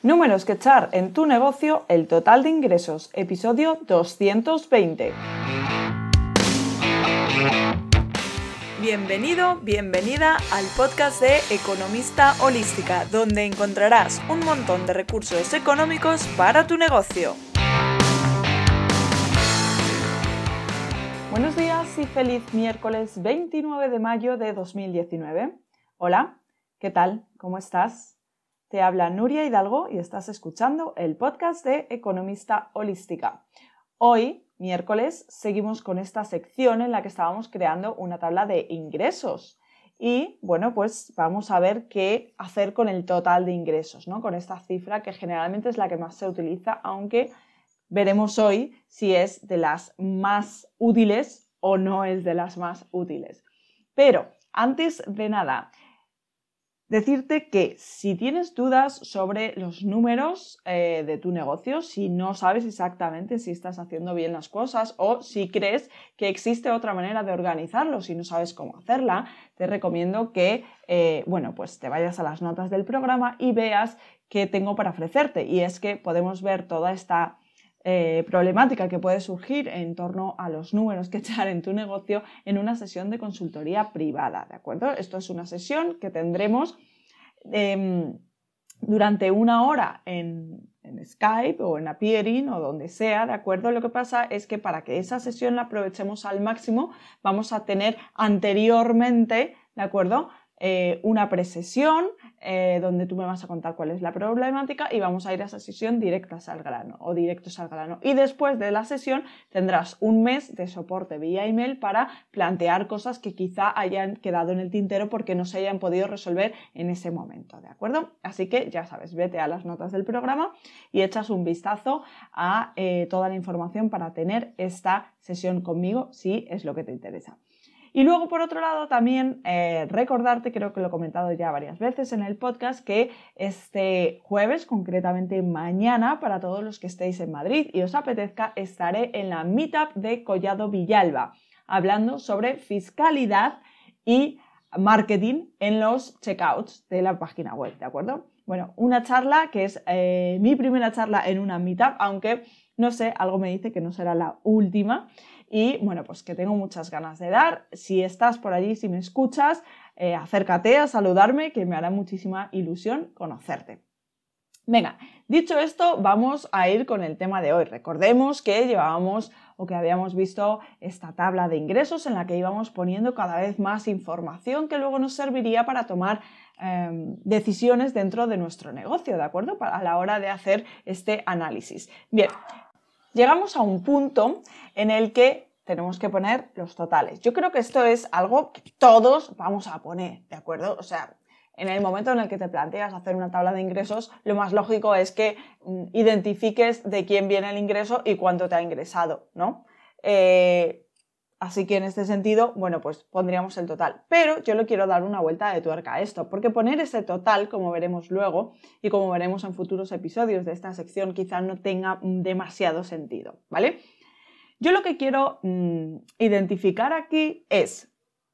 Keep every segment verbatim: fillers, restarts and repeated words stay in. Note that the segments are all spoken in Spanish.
Números que echar en tu negocio, el total de ingresos, episodio doscientos veinte. Bienvenido, bienvenida al podcast de Economista Holística, donde encontrarás un montón de recursos económicos para tu negocio. Buenos días y feliz miércoles veintinueve de mayo de dos mil diecinueve. Hola, ¿qué tal? ¿Cómo estás? Te habla Nuria Hidalgo y estás escuchando el podcast de Economista Holística. Hoy, miércoles, seguimos con esta sección en la que estábamos creando una tabla de ingresos. Y, bueno, pues vamos a ver qué hacer con el total de ingresos, ¿no? Con esta cifra que generalmente es la que más se utiliza, aunque veremos hoy si es de las más útiles o no es de las más útiles. Pero, antes de nada, decirte que si tienes dudas sobre los números eh, de tu negocio, si no sabes exactamente si estás haciendo bien las cosas o si crees que existe otra manera de organizarlo, si no sabes cómo hacerla, te recomiendo que eh, bueno, pues te vayas a las notas del programa y veas qué tengo para ofrecerte. Y es que podemos ver toda esta Eh, problemática que puede surgir en torno a los números que echar en tu negocio en una sesión de consultoría privada, ¿de acuerdo? Esto es una sesión que tendremos eh, durante una hora en, en Skype o en Appearing o donde sea, ¿de acuerdo? Lo que pasa es que para que esa sesión la aprovechemos al máximo vamos a tener anteriormente, ¿de acuerdo?, Eh, una presesión eh, donde tú me vas a contar cuál es la problemática y vamos a ir a esa sesión directas al grano o directos al grano. Y después de la sesión tendrás un mes de soporte vía email para plantear cosas que quizá hayan quedado en el tintero porque no se hayan podido resolver en ese momento, ¿de acuerdo? Así que ya sabes, vete a las notas del programa y echas un vistazo a eh, toda la información para tener esta sesión conmigo si es lo que te interesa. Y luego, por otro lado, también eh, recordarte, creo que lo he comentado ya varias veces en el podcast, que este jueves, concretamente mañana, para todos los que estéis en Madrid y os apetezca, estaré en la Meetup de Collado Villalba, hablando sobre fiscalidad y marketing en los checkouts de la página web, ¿de acuerdo? Bueno, una charla que es eh, mi primera charla en una Meetup, aunque no sé, algo me dice que no será la última. Y bueno, pues que tengo muchas ganas de dar. Si estás por allí, si me escuchas, eh, acércate a saludarme, que me hará muchísima ilusión conocerte. Venga, dicho esto, vamos a ir con el tema de hoy. Recordemos que llevábamos o que habíamos visto esta tabla de ingresos en la que íbamos poniendo cada vez más información que luego nos serviría para tomar eh, decisiones dentro de nuestro negocio, ¿de acuerdo? Para, a la hora de hacer este análisis. Bien. Llegamos a un punto en el que tenemos que poner los totales. Yo creo que esto es algo que todos vamos a poner, ¿de acuerdo? O sea, en el momento en el que te planteas hacer una tabla de ingresos, lo más lógico es que mm, identifiques de quién viene el ingreso y cuánto te ha ingresado, ¿no? Eh, Así que en este sentido, bueno, pues pondríamos el total. Pero yo le quiero dar una vuelta de tuerca a esto, porque poner ese total, como veremos luego y como veremos en futuros episodios de esta sección, quizá no tenga demasiado sentido, ¿vale? Yo lo que quiero mmm, identificar aquí es,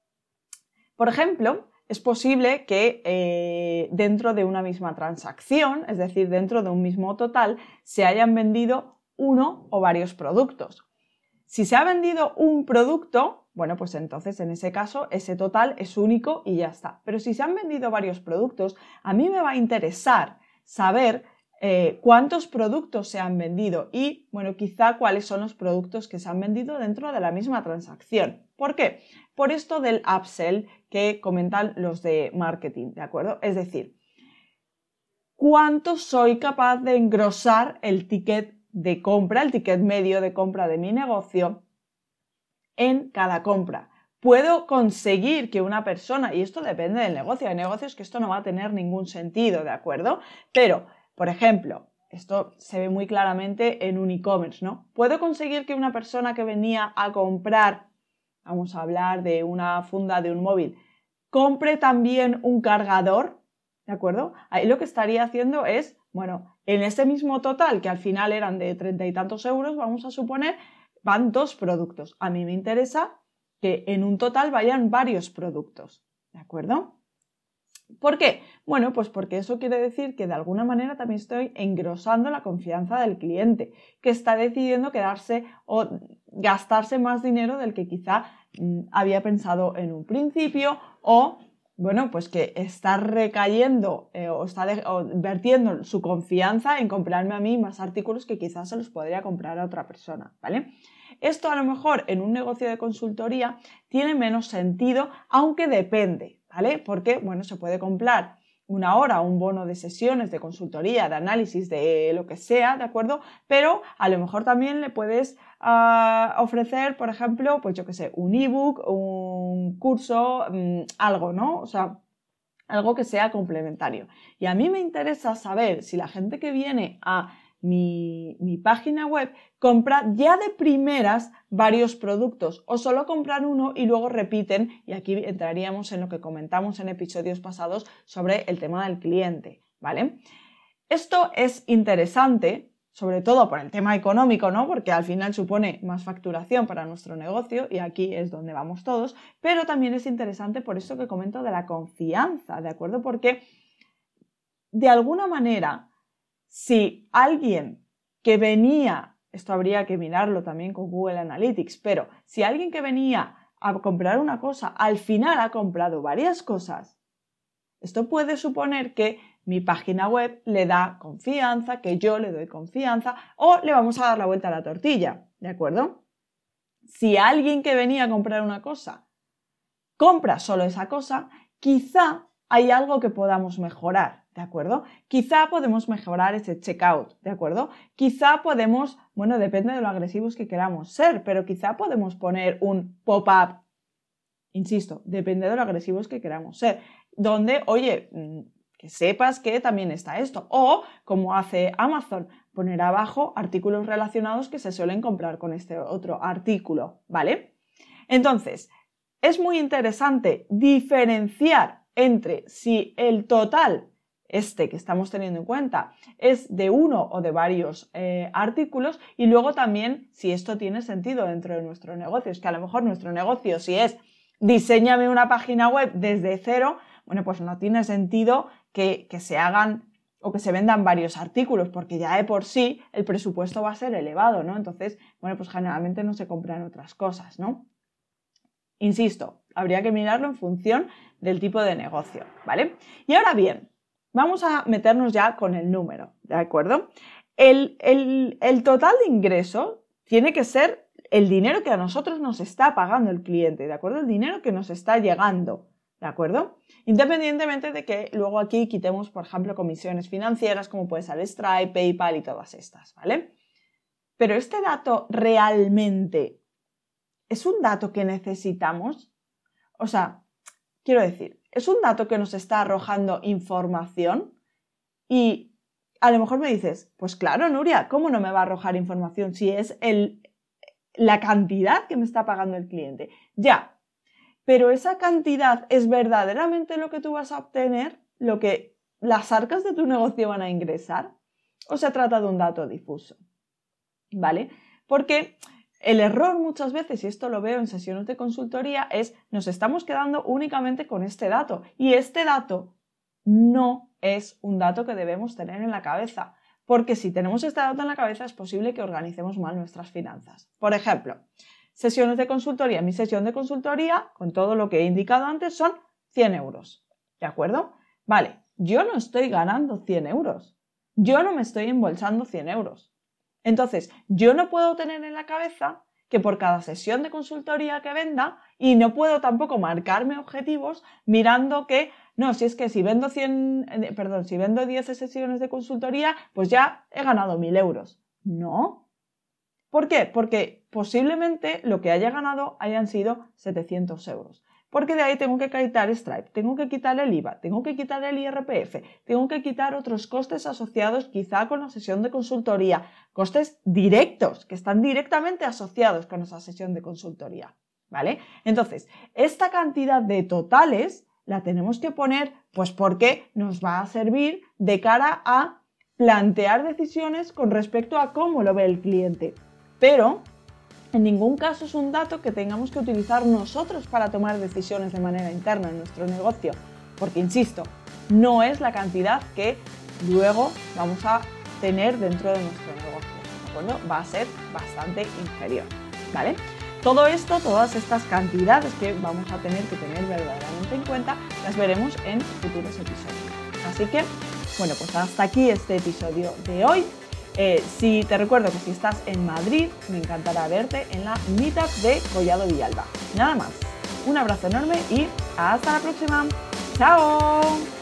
por ejemplo, es posible que eh, dentro de una misma transacción, es decir, dentro de un mismo total, se hayan vendido uno o varios productos. Si se ha vendido un producto, bueno, pues entonces en ese caso ese total es único y ya está. Pero si se han vendido varios productos, a mí me va a interesar saber eh, cuántos productos se han vendido y, bueno, quizá cuáles son los productos que se han vendido dentro de la misma transacción. ¿Por qué? Por esto del upsell que comentan los de marketing, ¿de acuerdo? Es decir, ¿cuánto soy capaz de engrosar el ticket de compra, el ticket medio de compra de mi negocio en cada compra? Puedo conseguir que una persona, y esto depende del negocio, hay negocios que esto no va a tener ningún sentido, ¿de acuerdo? Pero, por ejemplo, esto se ve muy claramente en un e-commerce, ¿no? Puedo conseguir que una persona que venía a comprar, vamos a hablar de una funda de un móvil, compre también un cargador, ¿de acuerdo? Ahí lo que estaría haciendo es, bueno, en ese mismo total, que al final eran de treinta y tantos euros, vamos a suponer, van dos productos. A mí me interesa que en un total vayan varios productos, ¿de acuerdo? ¿Por qué? Bueno, pues porque eso quiere decir que de alguna manera también estoy engrosando la confianza del cliente, que está decidiendo quedarse o gastarse más dinero del que quizá mmm, había pensado en un principio, o bueno, pues que está recayendo eh, o está de, o vertiendo su confianza en comprarme a mí más artículos que quizás se los podría comprar a otra persona, ¿vale? Esto a lo mejor en un negocio de consultoría tiene menos sentido, aunque depende, ¿vale? Porque, bueno, se puede comprar una hora, un bono de sesiones de consultoría, de análisis, de lo que sea, ¿de acuerdo? Pero a lo mejor también le puedes uh, ofrecer, por ejemplo, pues yo qué sé, un ebook, un curso, um, algo, ¿no? O sea, algo que sea complementario. Y a mí me interesa saber si la gente que viene a Mi, mi página web compra ya de primeras varios productos o solo compran uno y luego repiten, y aquí entraríamos en lo que comentamos en episodios pasados sobre el tema del cliente, ¿vale? Esto es interesante, sobre todo por el tema económico, ¿no? Porque al final supone más facturación para nuestro negocio y aquí es donde vamos todos, pero también es interesante por esto que comento de la confianza, ¿de acuerdo? Porque de alguna manera, si alguien que venía, esto habría que mirarlo también con Google Analytics, pero si alguien que venía a comprar una cosa al final ha comprado varias cosas, esto puede suponer que mi página web le da confianza, que yo le doy confianza o le vamos a dar la vuelta a la tortilla, ¿de acuerdo? Si alguien que venía a comprar una cosa compra solo esa cosa, quizá hay algo que podamos mejorar, ¿de acuerdo? Quizá podemos mejorar ese checkout, ¿de acuerdo? Quizá podemos, bueno, depende de lo agresivos que queramos ser, pero quizá podemos poner un pop-up, insisto, depende de lo agresivos que queramos ser, donde, oye, que sepas que también está esto. O, como hace Amazon, poner abajo artículos relacionados que se suelen comprar con este otro artículo, ¿vale? Entonces, es muy interesante diferenciar entre si el total, este que estamos teniendo en cuenta, es de uno o de varios eh, artículos y luego también si esto tiene sentido dentro de nuestro negocio. Es que a lo mejor nuestro negocio, si es diséñame una página web desde cero, bueno, pues no tiene sentido que, que se hagan o que se vendan varios artículos, porque ya de por sí el presupuesto va a ser elevado, ¿no? Entonces, bueno, pues generalmente no se compran otras cosas, ¿no? Insisto, habría que mirarlo en función del tipo de negocio, ¿vale? Y ahora bien, vamos a meternos ya con el número, ¿de acuerdo? El, el, el total de ingreso tiene que ser el dinero que a nosotros nos está pagando el cliente, ¿de acuerdo? El dinero que nos está llegando, ¿de acuerdo? Independientemente de que luego aquí quitemos, por ejemplo, comisiones financieras como puede ser Stripe, PayPal y todas estas, ¿vale? Pero este dato realmente ¿es un dato que necesitamos? O sea, quiero decir, ¿es un dato que nos está arrojando información? Y a lo mejor me dices, pues claro, Nuria, ¿cómo no me va a arrojar información si es el, la cantidad que me está pagando el cliente? Ya, pero esa cantidad es verdaderamente lo que tú vas a obtener, lo que las arcas de tu negocio van a ingresar, o se trata de un dato difuso, ¿vale? Porque el error muchas veces, y esto lo veo en sesiones de consultoría, es nos estamos quedando únicamente con este dato y este dato no es un dato que debemos tener en la cabeza, porque si tenemos este dato en la cabeza es posible que organicemos mal nuestras finanzas. Por ejemplo, sesiones de consultoría, mi sesión de consultoría, con todo lo que he indicado antes, son cien euros, ¿de acuerdo? Vale, yo no estoy ganando cien euros, yo no me estoy embolsando cien euros. Entonces, yo no puedo tener en la cabeza que por cada sesión de consultoría que venda, y no puedo tampoco marcarme objetivos mirando que, no, si es que si vendo cien, perdón, si vendo diez sesiones de consultoría, pues ya he ganado mil euros. No. ¿Por qué? Porque posiblemente lo que haya ganado hayan sido setecientos euros. Porque de ahí tengo que quitar Stripe, tengo que quitar el I V A, tengo que quitar el I R P F, tengo que quitar otros costes asociados quizá con la sesión de consultoría, costes directos que están directamente asociados con esa sesión de consultoría, ¿vale? Entonces, esta cantidad de totales la tenemos que poner pues porque nos va a servir de cara a plantear decisiones con respecto a cómo lo ve el cliente, pero en ningún caso es un dato que tengamos que utilizar nosotros para tomar decisiones de manera interna en nuestro negocio. porque insisto, no es la cantidad que luego vamos a tener dentro de nuestro negocio, ¿de acuerdo? Va a ser bastante inferior, ¿vale? Todo esto, todas estas cantidades que vamos a tener que tener verdaderamente en cuenta, las veremos en futuros episodios. Así que, bueno, pues hasta aquí este episodio de hoy. Eh, si te recuerdo que si estás en Madrid, me encantará verte en la Meetup de Collado Villalba. Nada más, un abrazo enorme y hasta la próxima. ¡Chao!